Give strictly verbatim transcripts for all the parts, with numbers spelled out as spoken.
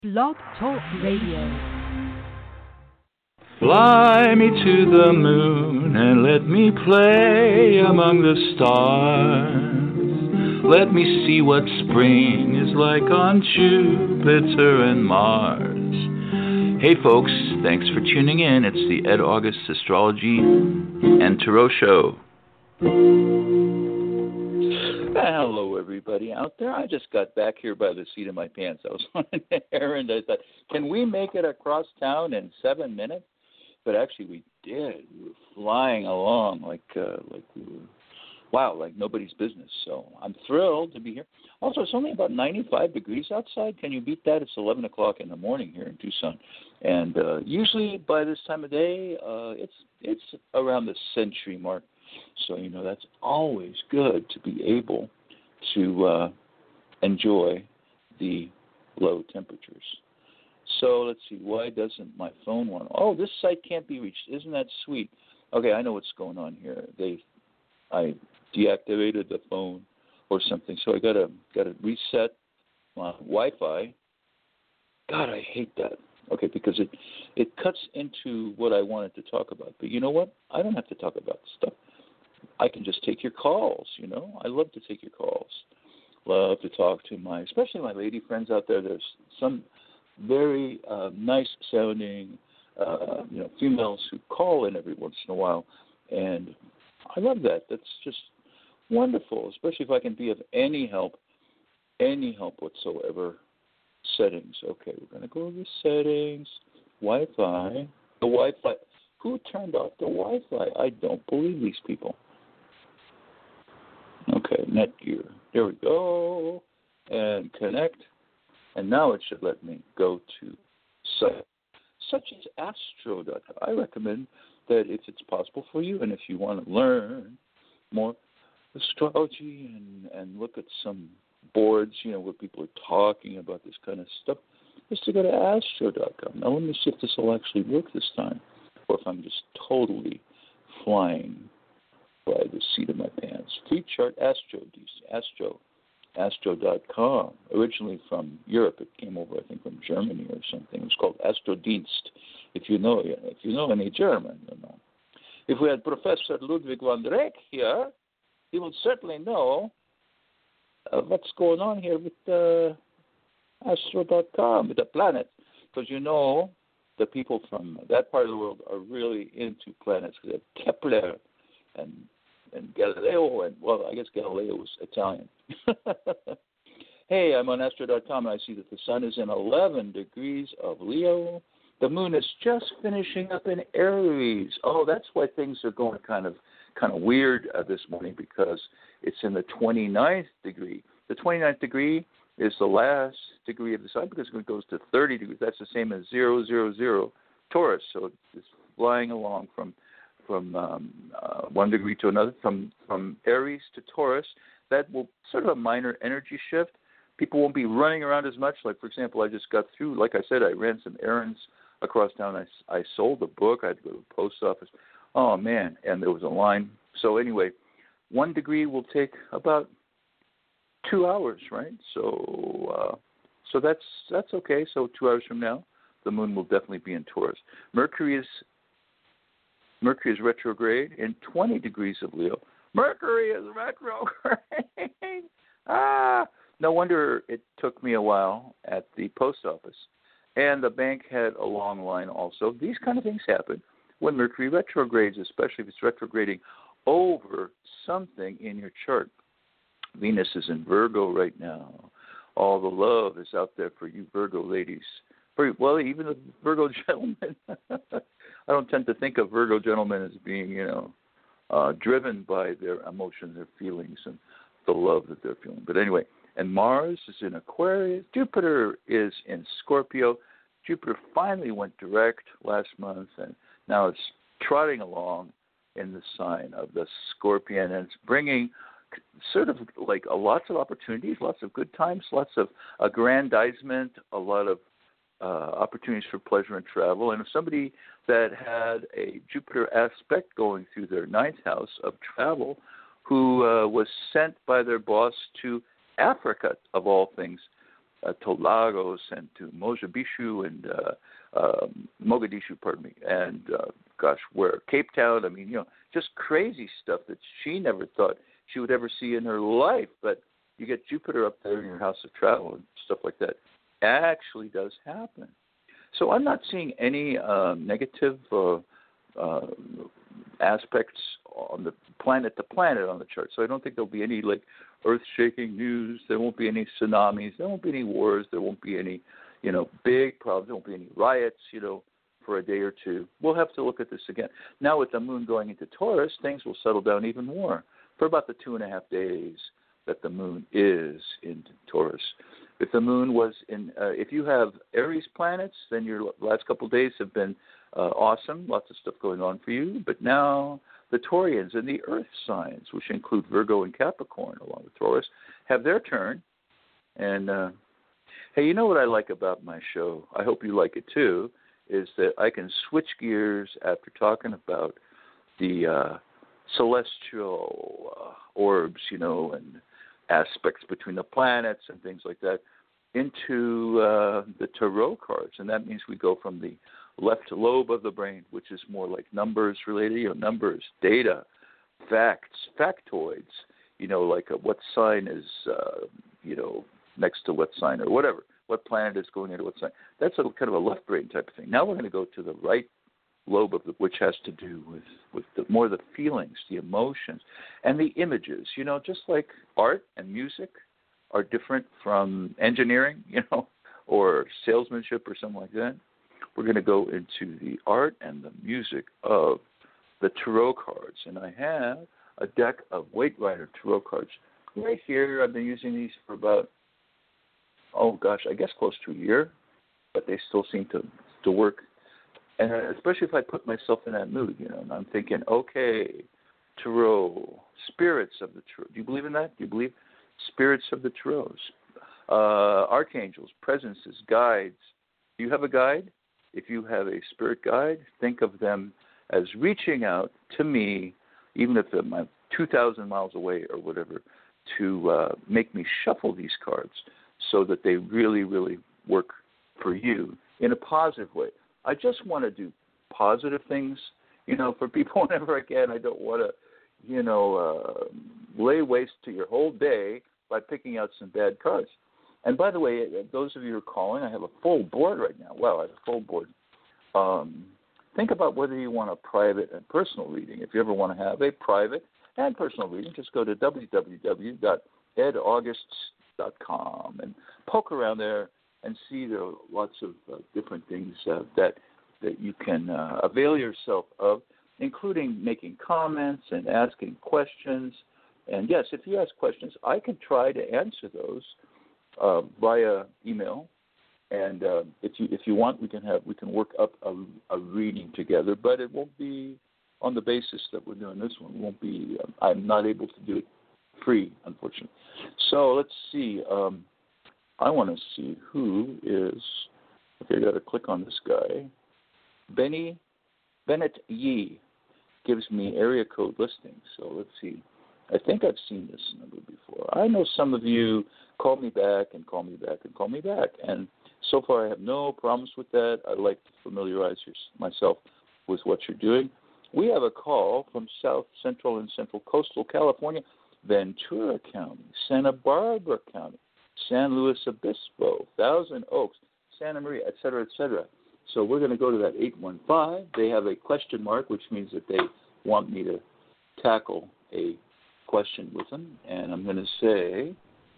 Blog Talk Radio. Fly me to the moon and let me play among the stars. Let me see what spring is like on Jupiter and Mars. Hey folks, thanks for tuning in. It's the Ed August Astrology and Tarot Show. Hello everybody out there. I just got back here by the seat of my pants. I was on an errand. I thought, can we make it across town in seven minutes? But actually we did. We were flying along like, uh, like we were, wow, like nobody's business. So I'm thrilled to be here. Also, it's only about ninety-five degrees outside. Can you beat that? It's eleven o'clock in the morning here in Tucson. And uh, usually by this time of day, uh, it's it's around the century mark. So, you know, that's always good to be able to uh, enjoy the low temperatures. So let's see, why doesn't my phone want to? Oh, this site can't be reached. Isn't that sweet? Okay, I know what's going on here. They, I deactivated the phone or something, so I gotta gotta reset my Wi-Fi. God, I hate that. Okay, because it it cuts into what I wanted to talk about. But you know what? I don't have to talk about stuff. I can just take your calls. You know, I love to take your calls. Love to talk to my, especially my lady friends out there. There's some very uh, nice sounding, uh, you know, females who call in every once in a while, and I love that. That's just wonderful, especially if I can be of any help, any help whatsoever. Settings. Okay, we're going to go over settings, Wi-Fi. The Wi-Fi. Who turned off the Wi-Fi? I don't believe these people. Okay, Netgear. There we go. And connect. And now it should let me go to sites such as astro dot com. I recommend that if it's possible for you and if you want to learn more astrology and, and look at some boards, you know, where people are talking about this kind of stuff, is to go to astro dot com. Now let me see if this will actually work this time or if I'm just totally flying by the seat of my pants. Free chart Astro, Astro. astro dot com, originally from Europe. It came over, I think, from Germany or something. It was called Astrodienst, if you know if you know any German. You know. If we had Professor Ludwig van Dijk here, he would certainly know uh, what's going on here with uh, astro dot com, with the planet. Because, you know, the people from that part of the world are really into planets. They have Kepler and and Galileo, and, well, I guess Galileo was Italian. Hey, I'm on astro dot com, and I see that the sun is in eleven degrees of Leo. The moon is just finishing up in Aries. Oh, that's why things are going kind of kind of weird uh, this morning, because it's in the twenty-ninth degree. The twenty-ninth degree is the last degree of the sun because it goes to thirty degrees. That's the same as zero, zero, zero, Taurus. So it's flying along from from um, uh, one degree to another, from, from Aries to Taurus. That will sort of a minor energy shift. People won't be running around as much. Like, for example, I just got through, like I said, I ran some errands across town. I, I sold a book. I had to go to the post office. Oh, man, and there was a line. So anyway, one degree will take about two hours, right? So uh, so that's that's okay. So two hours from now, the moon will definitely be in Taurus. Mercury is Mercury is retrograde in twenty degrees of Leo. Mercury is retrograde. ah, no wonder it took me a while at the post office. And the bank had a long line also. These kind of things happen when Mercury retrogrades, especially if it's retrograding over something in your chart. Venus is in Virgo right now. All the love is out there for you Virgo ladies. For, well, even the Virgo gentlemen. I don't tend to think of Virgo gentlemen as being, you know, uh, driven by their emotions, their feelings, and the love that they're feeling. But anyway, and Mars is in Aquarius. Jupiter is in Scorpio. Jupiter finally went direct last month, and now it's trotting along in the sign of the Scorpion, and it's bringing sort of like a, lots of opportunities, lots of good times, lots of aggrandizement, a lot of uh, opportunities for pleasure and travel. And if somebody that had a Jupiter aspect going through their ninth house of travel, who uh, was sent by their boss to Africa, of all things, uh, to Lagos and to Mozambique and uh, uh, Mogadishu, pardon me, and uh, gosh, where Cape Town. I mean, you know, just crazy stuff that she never thought she would ever see in her life. But you get Jupiter up there in your house of travel and stuff like that. Actually, does happen. So I'm not seeing any uh, negative uh, uh, aspects on the planet to planet on the chart. So I don't think there'll be any like earth-shaking news. There won't be any tsunamis. There won't be any wars. There won't be any, you know, big problems. There won't be any riots, you know, for a day or two. We'll have to look at this again. Now with the moon going into Taurus, things will settle down even more for about the two and a half days that the moon is in Taurus. If the moon was in, uh, if you have Aries planets, then your last couple of days have been uh, awesome, lots of stuff going on for you. But now the Taurians and the Earth signs, which include Virgo and Capricorn, along with Taurus, have their turn. And uh, hey, you know what I like about my show? I hope you like it too. Is that I can switch gears after talking about the uh, celestial uh, orbs, you know, and aspects between the planets and things like that, into uh, the tarot cards. And that means we go from the left lobe of the brain, which is more like numbers related, you know, numbers, data, facts, factoids, you know, like a, what sign is, uh, you know, next to what sign or whatever, what planet is going into what sign. That's a kind of a left brain type of thing. Now we're going to go to the right lobe of the, which has to do with, with the, more the feelings, the emotions, and the images. You know, just like art and music are different from engineering, you know, or salesmanship or something like that. We're going to go into the art and the music of the tarot cards. And I have a deck of Waite Rider tarot cards right here. I've been using these for about, oh gosh, I guess close to a year, but they still seem to, to work. And especially if I put myself in that mood, you know, and I'm thinking, okay, tarot, spirits of the tarot. Do you believe in that? Do you believe spirits of the tarot? Uh, archangels, presences, guides. Do you have a guide? If you have a spirit guide, think of them as reaching out to me, even if I'm two thousand miles away or whatever, to uh, make me shuffle these cards so that they really, really work for you in a positive way. I just want to do positive things, you know, for people whenever I can. I don't want to, you know, uh, lay waste to your whole day by picking out some bad cards. And by the way, those of you who are calling, I have a full board right now. Well, I have a full board. Um, think about whether you want a private and personal reading. If you ever want to have a private and personal reading, just go to w w w dot ed augusts dot com and poke around there and see there are lots of uh, different things uh, that that you can uh, avail yourself of, including making comments and asking questions. And yes, if you ask questions, I can try to answer those uh, via email. And uh, if you if you want, we can have we can work up a, a reading together. But it won't be on the basis that we're doing this one. It won't be. Um, I'm not able to do it free, unfortunately. So let's see. Um, I want to see who is. Okay, I got to click on this guy. Benny Bennett Yee gives me area code listings. So let's see. I think I've seen this number before. I know some of you call me back and call me back and call me back. And so far I have no problems with that. I like to familiarize your, myself with what you're doing. We have a call from South Central and Central Coastal California, Ventura County, Santa Barbara County, San Luis Obispo, Thousand Oaks, Santa Maria, et cetera, et cetera. So we're going to go to that eight one five. They have a question mark, which means that they want me to tackle a question with them. And I'm going to say,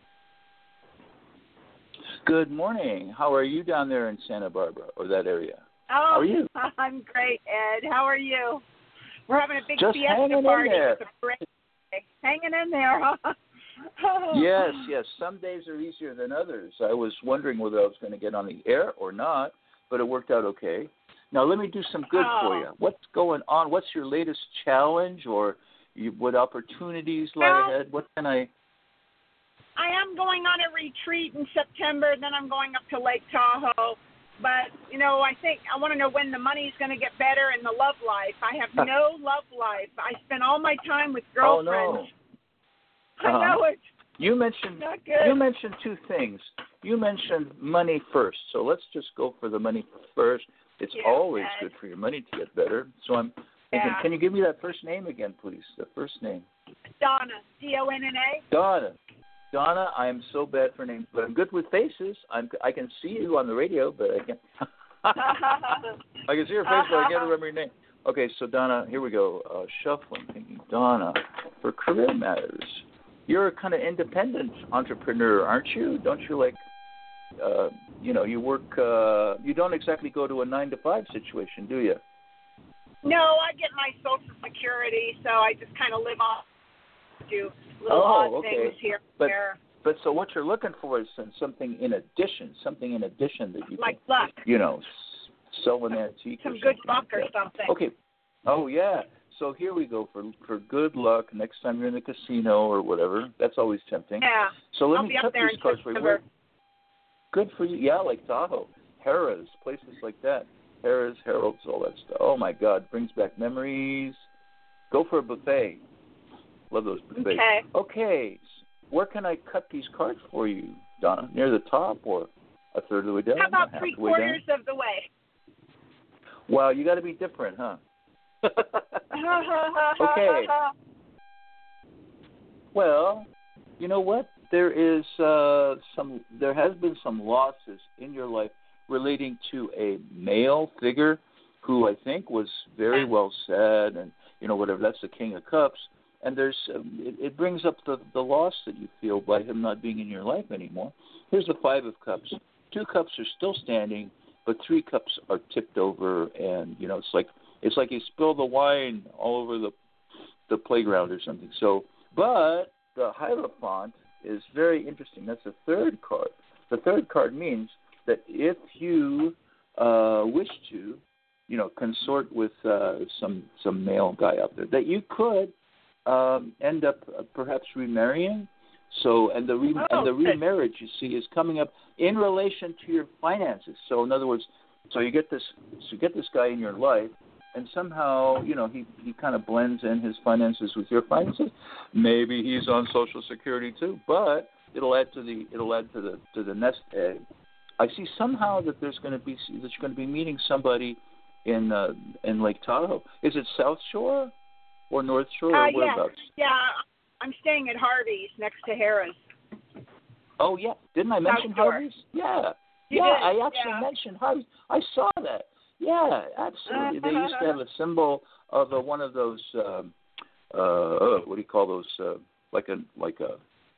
good morning. How are you down there in Santa Barbara or that area? Oh, how are you? I'm great, Ed. How are you? We're having a big Just fiesta party. It's a great day. Hanging in there, huh? Yes, yes. Some days are easier than others. I was wondering whether I was going to get on the air or not, but it worked out okay. Now, let me do some good oh. for you. What's going on? What's your latest challenge, or you, what opportunities lie well, ahead? What can I... I am going on a retreat in September, then I'm going up to Lake Tahoe. But, you know, I think I want to know when the money's going to get better in the love life. I have no love life. I spend all my time with girlfriends. Oh, no. Uh-huh. I know it. You mentioned Not good. you mentioned two things. you mentioned money first, so let's just go for the money first. It's Yeah, always Ed. good for your money to get better. So I'm thinking, Yeah. can you give me that first name again, please? The first name. Donna, D O N N A. Donna. Donna, I am so bad for names, but I'm good with faces. I'm, I can see you on the radio, but I can't. I can see your face, but I can't remember your name. Okay, so Donna, here we go. Uh, shuffling, thinking. Donna, for career matters, you're a kind of independent entrepreneur, aren't you? Don't you like, uh, you know, you work, uh, you don't exactly go to a nine to five situation, do you? No, I get my Social Security, so I just kind of live off, do little Oh, odd okay. things here But- and there. But so what you're looking for is some- something in addition, something in addition that you Like can, luck, you know, s- sell an antique some or good something luck like or that. something. Okay. Oh, yeah. So here we go for for good luck next time you're in the casino or whatever. That's always tempting. Yeah. So let I'll me be up cut there these in cards for you. September. Good for you. Yeah, like Tahoe, Harrah's, places like that. Harrah's, Harold's, all that stuff. Oh, my God. Brings back memories. Go for a buffet. Love those buffets. Okay. Okay. Where can I cut these cards for you, Donna? Near the top or a third of the way down? How about half three the way down? quarters of the way? Well, you got to be different, huh? Okay. Well, you know what? There is uh, some. There has been some losses in your life relating to a male figure who I think was very well said, and you know whatever. That's the King of Cups, and there's um, it, it brings up the the loss that you feel by him not being in your life anymore. Here's the Five of Cups. Two cups are still standing, but three cups are tipped over, and you know it's like it's like you spill the wine all over the the playground or something. So, but the Hierophant is very interesting. That's the third card. The third card means that if you uh, wish to, you know, consort with uh, some some male guy out there, that you could um, end up uh, perhaps remarrying. So, and the re- Oh, and the good. remarriage, you see, is coming up in relation to your finances. So, in other words, so you get this, so you get this guy in your life, and somehow, you know, he, he kind of blends in his finances with your finances. Maybe he's on Social Security too, but it'll add to the it'll add to the to the nest egg. I see somehow that there's going to be that you're going to be meeting somebody in uh, in Lake Tahoe. Is it South Shore or North Shore or Uh, yeah, whereabouts? yeah. I'm staying at Harvey's next to Harrah's. Oh yeah, didn't I mention South Shore. Harvey's? Yeah, You yeah, did, I actually yeah. mentioned Harvey's. I saw that. Yeah, absolutely. They used to have a symbol of uh, one of those. Um, uh, what do you call those? Uh, like a like a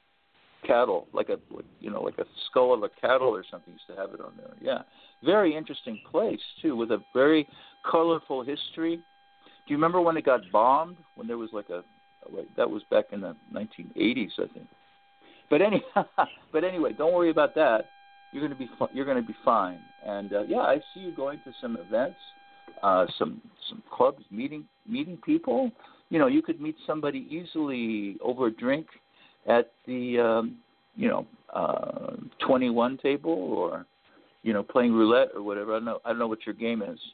cattle, like a you know like a skull of a cattle or something. Used to have it on there. Yeah, very interesting place too, with a very colorful history. Do you remember when it got bombed? When there was like a wait, that was back in the nineteen eighties, I think. But any, but anyway, don't worry about that. You're going to be fu- you're going to be fine. And uh, yeah, I see you going to some events, uh, some some clubs, meeting meeting people. You know, you could meet somebody easily over a drink at the um, you know uh, twenty-one table, or you know playing roulette or whatever. I don't know. I don't know what your game is.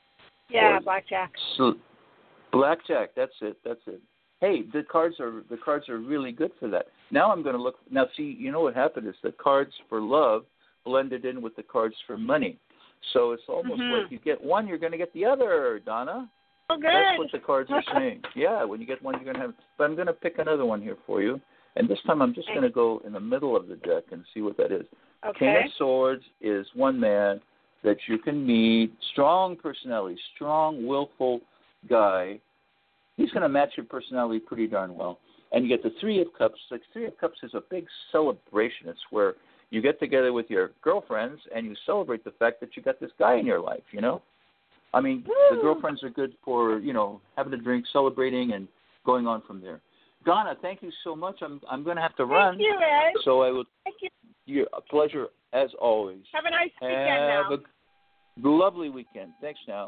Yeah, Or- blackjack. So, blackjack. That's it. That's it. Hey, the cards are the cards are really good for that. Now I'm going to look. Now, see, you know what happened is the cards for love blended in with the cards for money. So it's almost Mhm. like you get one, you're going to get the other, Donna. Oh, good. That's what the cards are saying. Yeah, when you get one, you're going to have. But I'm going to pick another one here for you. And this time I'm just going to go in the middle of the deck and see what that is. Okay. King of Swords is one man that you can meet. Strong personality, strong, willful guy. He's going to match your personality pretty darn well. And you get the Three of Cups. The Three of Cups is a big celebration. It's where you get together with your girlfriends and you celebrate the fact that you got this guy in your life, you know? I mean, the girlfriends are good for, you know, having a drink, celebrating, and going on from there. Donna, thank you so much. I'm I'm going to have to run. Thank you, Ed. So I will. Thank you. You're a pleasure as always. Have a nice weekend now. Have a lovely weekend. Thanks now.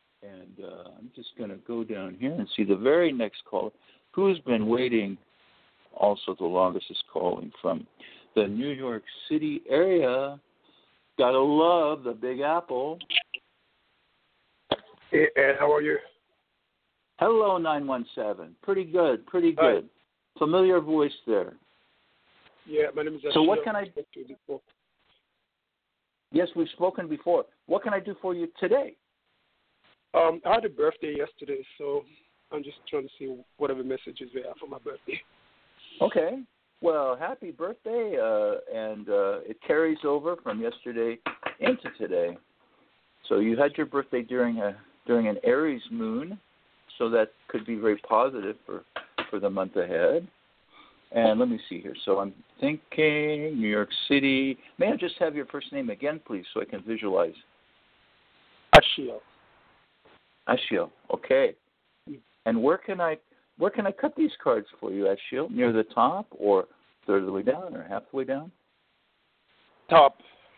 And uh, I'm just going to go down here and see the very next caller, who's been waiting also the longest, is calling from the New York City area. Gotta love the Big Apple. Hey, Ed, how are you? Hello, nine one seven. Pretty good, pretty Hi. good. Familiar voice there. Yeah, my name is So what Ashia. can I- spoke to you before. Yes, we've spoken before. What can I do for you today? Um, I had a birthday yesterday, so I'm just trying to see whatever messages they have for my birthday. Okay. Well, happy birthday, uh, and uh, it carries over from yesterday into today. So you had your birthday during a during an Aries moon, so that could be very positive for, for the month ahead. And let me see here. So I'm thinking New York City. May I just have your first name again, please, so I can visualize? Ashiel. Ashiel. Okay. And where can I where can I cut these cards for you, Ashiel? Near the top, or third of the way down, or half the way down? Top.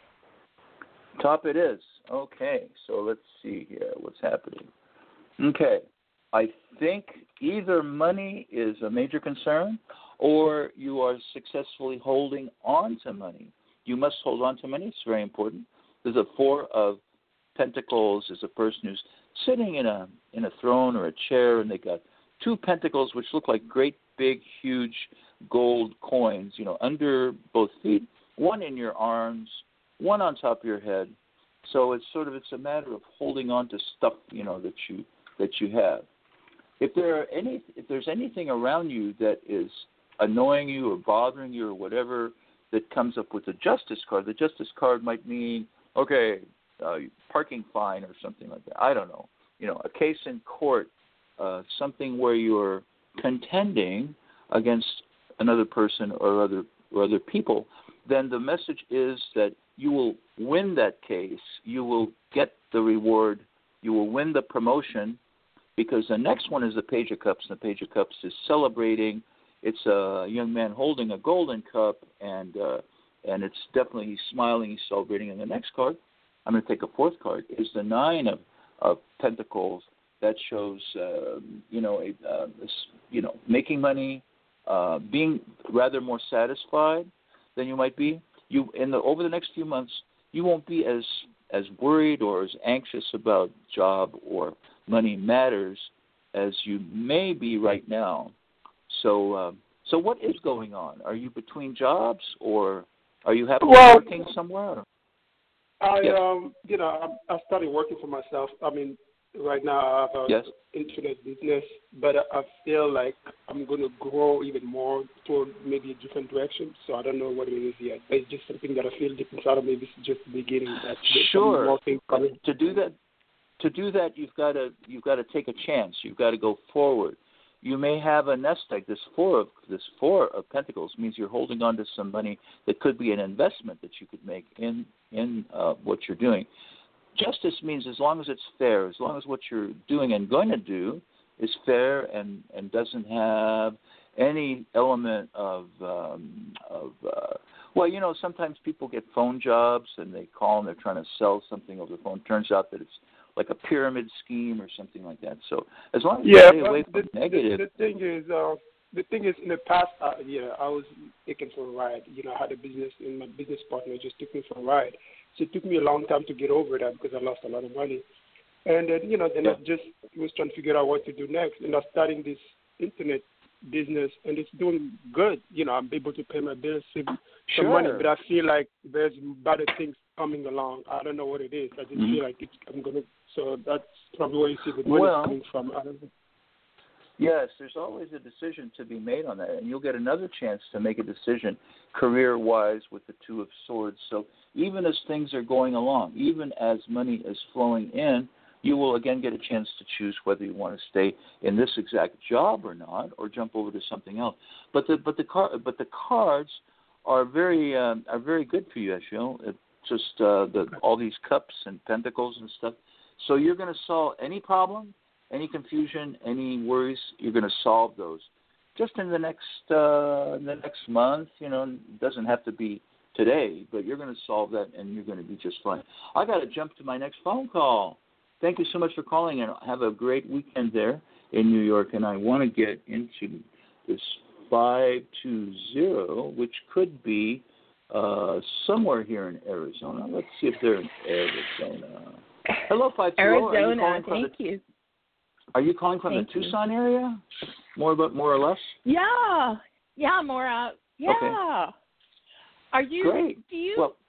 Top it is. Okay. So let's see here what's happening. Okay. I think either money is a major concern, or you are successfully holding on to money. You must hold on to money. It's very important. There's a Four of Pentacles is a person who's sitting in a in a throne or a chair, and they got two pentacles which look like great big huge gold coins, you know, under both feet, one in your arms, one on top of your head. So it's sort of it's a matter of holding on to stuff, you know, that you that you have. If there are any if there's anything around you that is annoying you or bothering you or whatever that comes up with the Justice card, the Justice card might mean, okay, uh, parking fine or something like that. I don't know. You know, a case in court, uh, something where you're contending against another person or other or other people, then the message is that you will win that case. You will get the reward. You will win the promotion, because the next one is the Page of Cups. And the Page of Cups is celebrating. It's a young man holding a golden cup, and uh, and it's definitely he's smiling, he's celebrating. And the next card, I'm going to take a fourth card, is the Nine of, of Pentacles. That shows, uh, you know, a, uh, this, you know, making money, uh, being rather more satisfied than you might be. You in the over the next few months, you won't be as as worried or as anxious about job or money matters as you may be right now. So, uh, so what is going on? Are you between jobs, or are you happily well, working somewhere? I, yes. um, you know, I, I started working for myself. I mean, right now I have an yes. internet business, but I feel like I'm going to grow even more toward maybe a different direction. So I don't know what it is yet. It's just something that I feel deep inside of me. This is just the beginning. That's sure. More things coming. But to do that, to do that, you've got to you've got to take a chance. You've got to go forward. You may have a nest egg. This four of this four of Pentacles means you're holding on to some money that could be an investment that you could make in in uh, what you're doing. Justice means as long as it's fair, as long as what you're doing and going to do is fair and, and doesn't have any element of um, of uh, well, you know, sometimes people get phone jobs and they call and they're trying to sell something over the phone. Turns out that it's like a pyramid scheme or something like that. So as long as you yeah, stay away from the, negative. The, the thing is, uh, the thing is, in the past, uh, yeah, I was taken for a ride. You know, I had a business, and my business partner just took me for a ride. So it took me a long time to get over that because I lost a lot of money. And then, you know, then yeah. I just was trying to figure out what to do next. And I'm starting this internet business, and it's doing good. You know, I'm able to pay my bills, save sure. some money, but I feel like there's better things coming along. I don't know what it is. I just mm-hmm. feel like it's, I'm going to, so that's probably where you see the money well, coming from. I don't know. Yes, there's always a decision to be made on that, and you'll get another chance to make a decision career-wise with the Two of Swords. So even as things are going along, even as money is flowing in, you will again get a chance to choose whether you want to stay in this exact job or not, or jump over to something else. But the but the car but the cards are very um, are very good for you, Ashiel. It's just uh, the all these cups and pentacles and stuff. So you're going to solve any problem. Any confusion, any worries, you're going to solve those. Just in the next uh, in the next month, you know, it doesn't have to be today, but you're going to solve that and you're going to be just fine. I got to jump to my next phone call. Thank you so much for calling, and have a great weekend there in New York. And I want to get into this five two zero, which could be uh, somewhere here in Arizona. Let's see if they're in Arizona. Hello, five two zero. Arizona, thank the- you. Are you calling from Thank the you. Tucson area? More about more or less? Yeah. Yeah, more out. Yeah. Okay. Are you Great. do you well,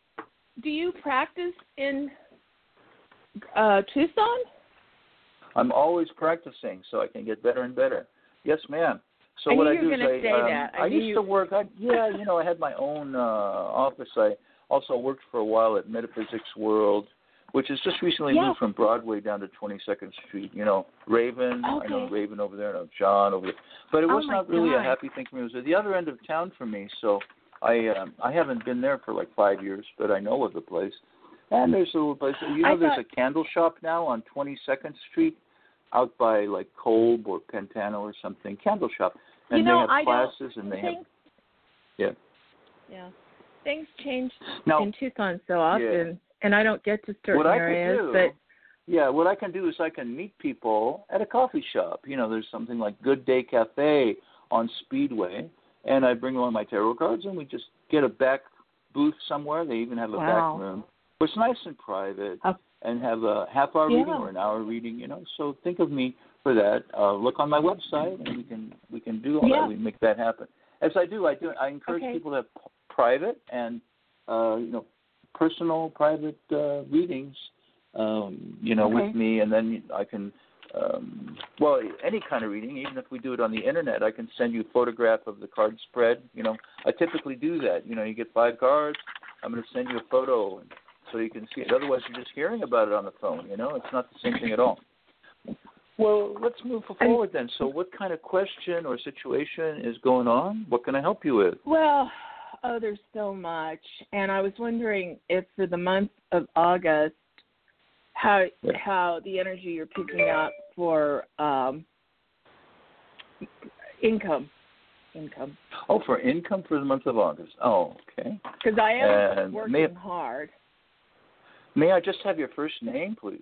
do you practice in uh, Tucson? I'm always practicing so I can get better and better. Yes, ma'am. So I what knew I you do were is going to I, say um, that. I, I knew used you... to work. I, yeah, you know, I had my own uh, office. I also worked for a while at Metaphysics World, which has just recently yeah. moved from Broadway down to twenty-second Street. You know, Raven. Okay. I know Raven over there. I know John over there. But it was oh not really God. a happy thing for me. It was at the other end of town for me. So I um, I haven't been there for like five years, but I know of the place. And there's a little place. You know, I there's thought... a candle shop now on twenty-second Street, out by like Kolb or Pantano or something. Candle shop, and you know, they have I classes, and they think... have yeah. Yeah, things change now, in Tucson so often, yeah. and I don't get to certain what I areas. could do, but yeah, what I can do is I can meet people at a coffee shop. You know, there's something like Good Day Cafe on Speedway, and I bring along my tarot cards, and we just get a back booth somewhere. They even have a wow. back room. It's nice and private, uh, and have a half-hour yeah. reading or an hour reading. You know, so think of me for that. Uh, look on my website, and we can we can do all yeah. that. We make that happen. As I do, I do. I encourage okay. people to have p- private and uh, you know personal private uh, readings. Um, you know, okay. with me, and then I can. Um, well, any kind of reading, even if we do it on the internet, I can send you a photograph of the card spread. You know, I typically do that. You know, you get five cards. I'm going to send you a photo. And, so you can see it. Otherwise, you're just hearing about it on the phone. You know, it's not the same thing at all. Well, let's move forward then. So what kind of question or situation is going on? What can I help you with? Well, oh, there's so much. And I was wondering if for the month of August, how yeah. how the energy you're picking up for um, income. Income. Oh, for income for the month of August. Oh, okay. Because I am and working may, hard. May I just have your first name, please?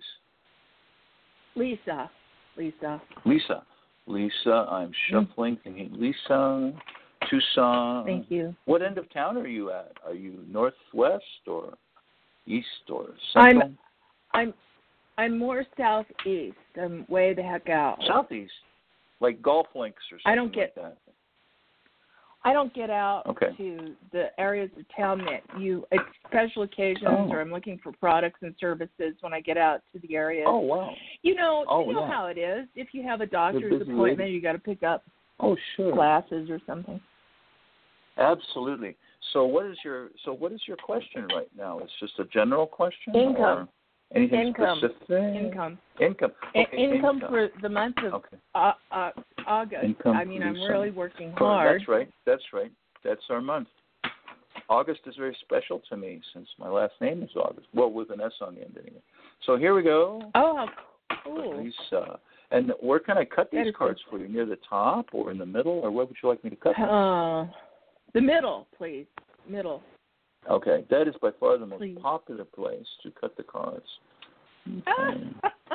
Lisa. Lisa. Lisa. Lisa, I'm shuffling, thinking Lisa, Tucson. Thank you. What end of town are you at? Are you northwest or east or central? I'm, I'm, I'm more southeast. I'm way the heck out. Southeast, like golf links or something I don't get, like that. I don't get out okay. to the areas of town that you, it's special occasions oh. or I'm looking for products and services when I get out to the area. Oh, wow. You know, oh, you know yeah. how it is. If you have a doctor's appointment, lady. you got to pick up oh, sure. glasses or something. Absolutely. So what is your so what is your question right now? It's just a general question? Income. Or anything Income. specific? Income. Income. Okay, income, income for the month of okay. uh, uh, August. Income I mean, I'm Lisa. really working hard. That's right. That's right. That's our month. August is very special to me since my last name is August. Well, with an S on the end anyway. So here we go. Oh, how cool. Lisa. And where can I cut these That cards for you? Near the top or in the middle? Or where would you like me to cut them? Uh, the middle, please. Middle. Okay. That is by far the most please. popular place to cut the cards. Okay.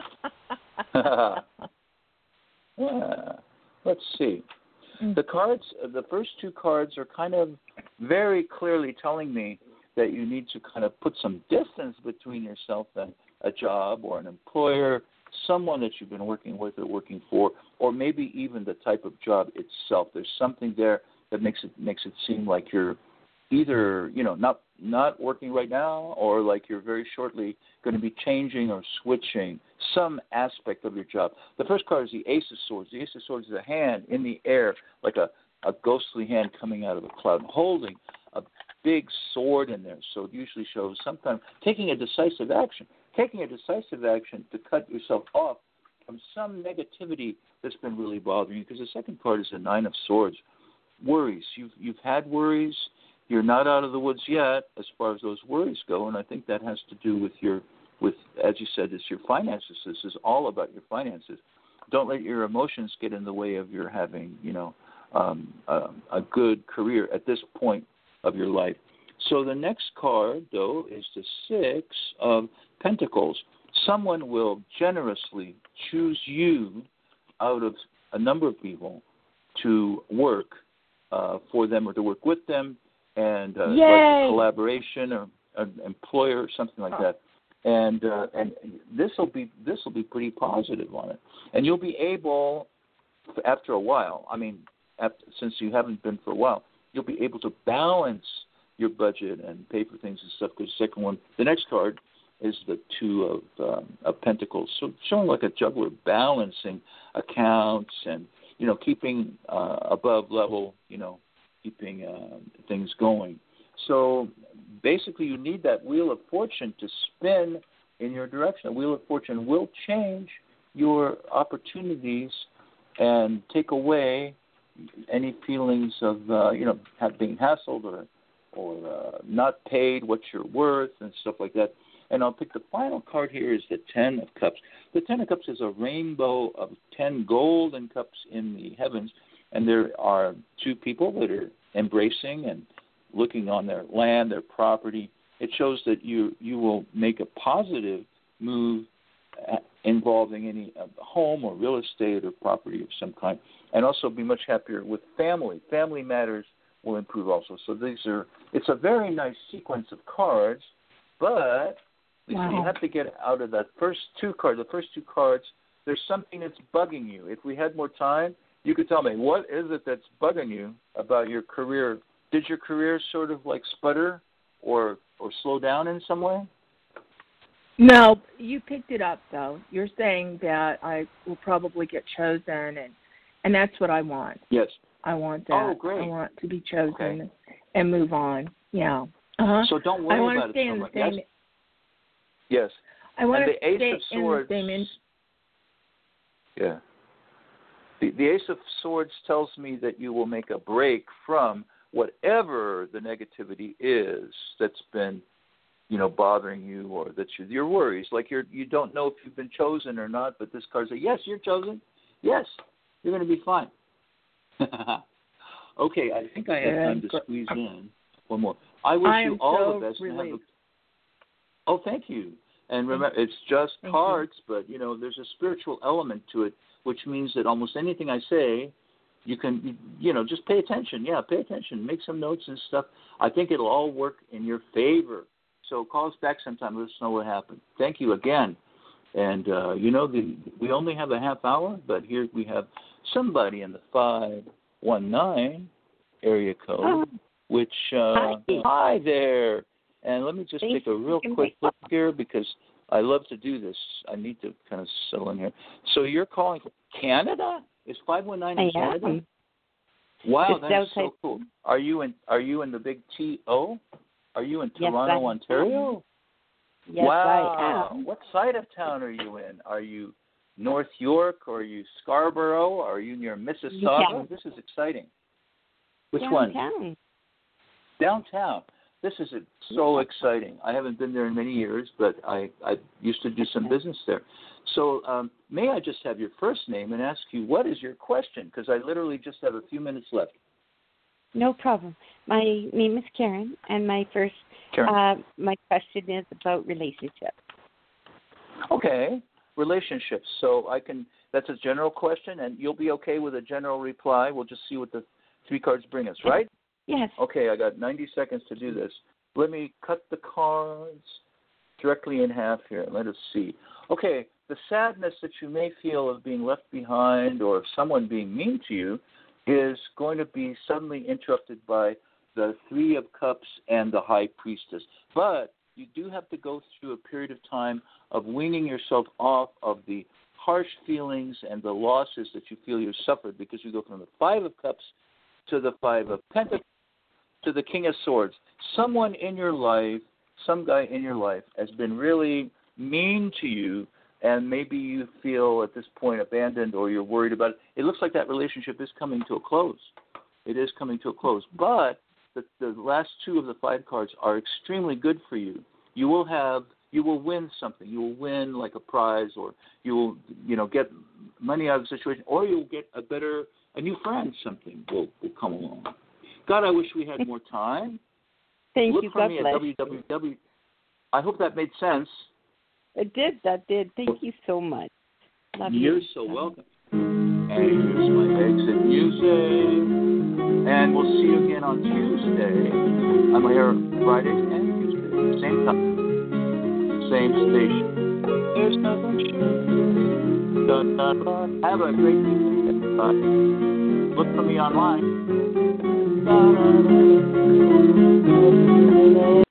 yeah. Let's see. The cards, the first two cards are kind of very clearly telling me that you need to kind of put some distance between yourself and a job or an employer, someone that you've been working with or working for, or maybe even the type of job itself. There's something there that makes it makes it seem like you're either, you know, not not working right now, or like you're very shortly going to be changing or switching some aspect of your job. The first card is the Ace of Swords. The Ace of Swords is a hand in the air, like a, a ghostly hand coming out of a cloud, holding a big sword in there. So it usually shows sometimes taking a decisive action, taking a decisive action to cut yourself off from some negativity that's been really bothering you. Because the second card is the Nine of Swords. Worries. You've you've had worries. You're not out of the woods yet as far as those worries go, and I think that has to do with your, with as you said, it's your finances. This is all about your finances. Don't let your emotions get in the way of your having, you know, um, a, a good career at this point of your life. So the next card, though, is the Six of Pentacles. Someone will generously choose you out of a number of people to work uh, for them or to work with them, and uh, like a collaboration or an employer or something like that. And uh, and this will be this will be pretty positive on it. And you'll be able, after a while, I mean, after, since you haven't been for a while, you'll be able to balance your budget and pay for things and stuff. Because the second one, the next card is the two of, um, of Pentacles, so showing like a juggler balancing accounts and, you know, keeping uh, above level, you know, keeping uh, things going. So basically you need that Wheel of Fortune to spin in your direction. The Wheel of Fortune will change your opportunities and take away any feelings of, uh, you know, have being hassled or, or uh, not paid what you're worth and stuff like that. And I'll pick the final card here is the Ten of Cups. The Ten of Cups is a rainbow of ten golden cups in the heavens, and there are two people that are embracing and looking on their land, their property. It shows that you, you will make a positive move involving any uh, home or real estate or property of some kind, and also be much happier with family. Family matters will improve also. So these are, it's a very nice sequence of cards, but wow. you have to get out of that first two cards. The first two cards, there's something that's bugging you. If we had more time, you could tell me, what is it that's bugging you about your career? Did your career sort of like sputter or or slow down in some way? No, you picked it up, though. You're saying that I will probably get chosen, and and that's what I want. Yes. I want that. Oh, great. I want to be chosen okay. and move on. Yeah. Uh-huh. So don't worry I want about to stay it so in much. the same. Yes. yes. I want and to the Ace stay of Swords, in the same. In- yeah. The, the Ace of Swords tells me that you will make a break from whatever the negativity is that's been, you know, bothering you, or that you, your worries, like you're, you don't know if you've been chosen or not, but this card says, yes, you're chosen. Yes, you're going to be fine. Okay, I think I have time to squeeze in one more. I wish I you all so the best. And have a, relieved. oh, thank you. And remember, it's just thank cards, you. But, you know, there's a spiritual element to it, which means that almost anything I say, you can, you know, just pay attention. Yeah, pay attention. Make some notes and stuff. I think it'll all work in your favor. So call us back sometime. Let us know what happened. Thank you again. And, uh, you know, the, we only have a half hour, but here we have somebody in the five one nine area code, oh. which, uh, hi. hi there. And let me just Thank take a real quick look here because I love to do this. I need to kind of settle in here. So you're calling from Canada? Is five one nine in Canada? Am. Wow, that's so cool. Are you in Are you in the big T O? Are you in Toronto, yes, Ontario? Yes, wow. I am. What side of town are you in? Are you North York, or are you Scarborough? Are you near Mississauga? Downtown. This is exciting. Which Downtown. one? Downtown. This is so exciting. I haven't been there in many years, but I, I used to do some business there. So um, may I just have your first name and ask you, what is your question? Because I literally just have a few minutes left. No problem. My name is Karen, and my first, Karen. Uh, my question is about relationships. Okay, relationships. So I can, that's a general question, and you'll be okay with a general reply. We'll just see what the three cards bring us, right? Yes. Okay, I got ninety seconds to do this. Let me cut the cards directly in half here. Let us see. Okay, the sadness that you may feel of being left behind or of someone being mean to you is going to be suddenly interrupted by the Three of Cups and the High Priestess. But you do have to go through a period of time of weaning yourself off of the harsh feelings and the losses that you feel you've suffered, because you go from the Five of Cups to the Five of Pentacles to the King of Swords. Someone in your life, some guy in your life has been really mean to you, and maybe you feel at this point abandoned or you're worried about it. It looks like that relationship is coming to a close. It is coming to a close. But the, the last two of the five cards are extremely good for you. You will have, you will win something. You will win like a prize, or you will, you know, get money out of the situation, or you'll get a better, a new friend. Something will, will come along. God, I wish we had more time. Thank Look you. for God me bless. at w w w. I hope that made sense. It did. That did. Thank you so much. Love You're you. so welcome. And here's my exit music. And we'll see you again on Tuesday. I'm here Fridays and Tuesdays. Same time. Same station. There's nothing sure. Dun, dun, dun. Have a great evening, everybody. Look for me online. ba-da-da.